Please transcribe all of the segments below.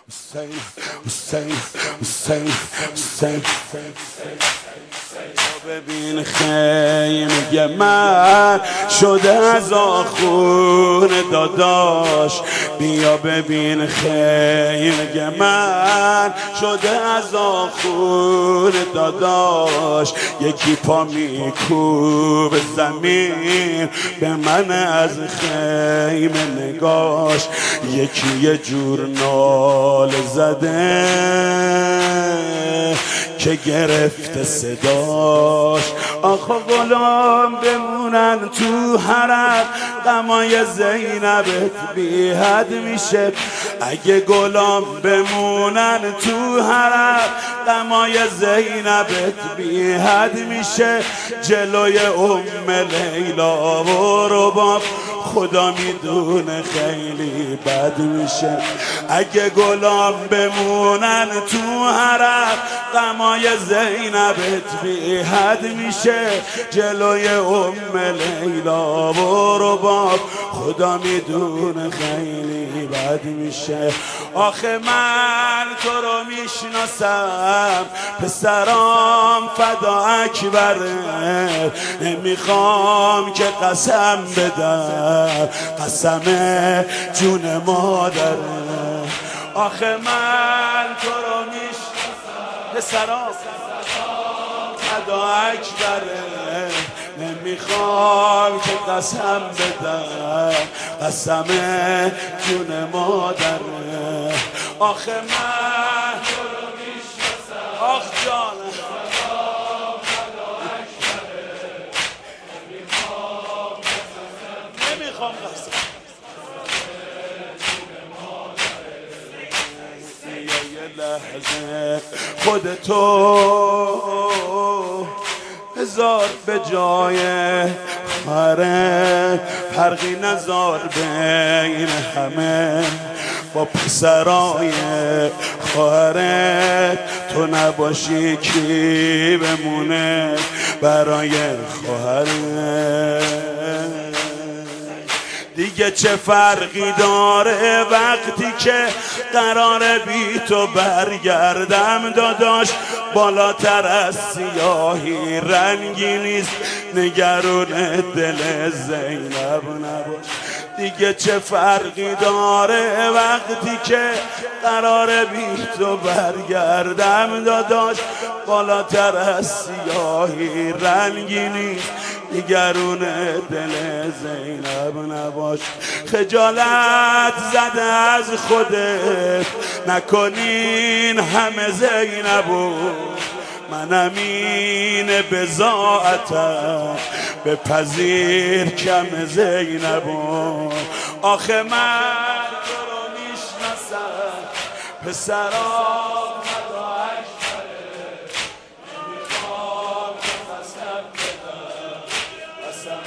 حسین حسین حسین حسین ببین خیمه من شده از آخون داداش، بیا ببین خیمه من شده از آخون داداش. یکی پا میکوب زمین به من از خیمه نگاش، یکی یه جور نال زده که گرفته صداش. آخا غلام بمونن تو حرم، غمای زینبت بی حد میشه. اگه غلام بمونن تو حرم، غمای زینبت بی حد میشه. جلوی ام لیلا و رباب خدا میدونه خیلی بد میشه. اگه غلام بمونن تو حرم، غمای زینبت بی حد میشه. جلوی ام لیلا و رباب خدا میدونه خیلی بد میشه. آخه من تو رو میشناسم، پسرام فدا اکبره، نمیخوام که قسم بدم، قسم جون مادره. آخه من تو رو میشناسم، پسرام فدا اکبره، نمیخوام که قسم بدم، قسم جون مادره. آخه من تو رو میشناسم، آخ جان نمیخوام قسم. یه لحظه خودتو بذار به جای خره، فرقی نذار بین همه با پسرای خواهرت. تو نباشی کی بمونه برای خواهرت؟ دیگه چه فرقی داره وقتی که قراره بی تو برگردم داداش؟ بالاتر از سیاهی رنگی نیست، نگران دل زینب نباش. دیگه چه فرقی داره وقتی که قراره بی تو برگردم داداش؟ بالاتر از سیاهی رنگی نیست، نگران دل زینب نباش. خجالت زده از خودت نکنین همه زینبو، منم این بضاعتم بپذیر کم زینبو. آخه من تو رو میشناسم، پسرام فدا اکبره، نمیخوام که قسم بدم، قسم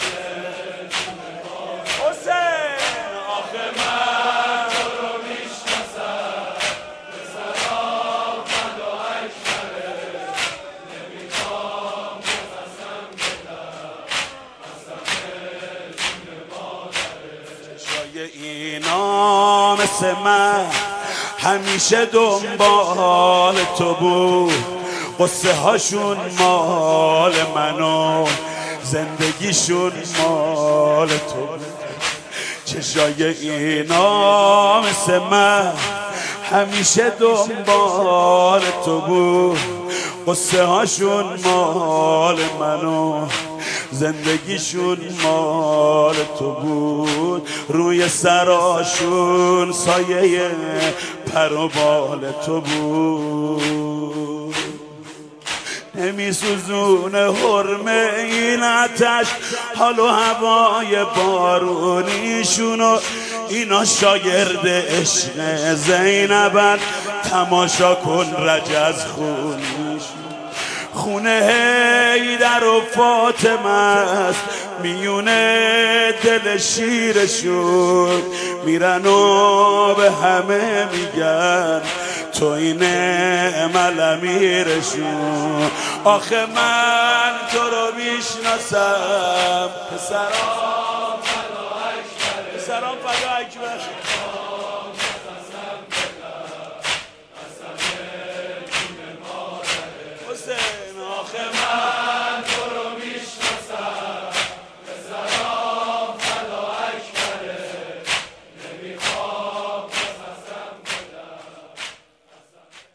حسین. آخه من تو رو میشناسم، پسرام فدا اکبره، نمیخوام که قسم بدم، قسم جون مادره. چشای اینا مثل من همیشه دنبال تو بود، قصه هاشون مال منو، زندگیشون مال تو بود. چشای اینا مثل من همیشه دنبال تو بود، قصه هاشون مال منو، زندگیشون مال تو بود. روی سراشون سایه پر و بال تو بود. نمیسوزونه حرمه این آتش حال و هوای بارونیشونو، اینا شاگرد عشق زینبن، تماشا کن رجز خونیشون. خونه حیدر و فاطمه است میونه دل شیرشون، میرن و به همه میگن تو این نعم امیرشون. آخه من تو رو میشناسم، پسرام فدا اکبر، پسرام فدا اکبر. حسین آخه من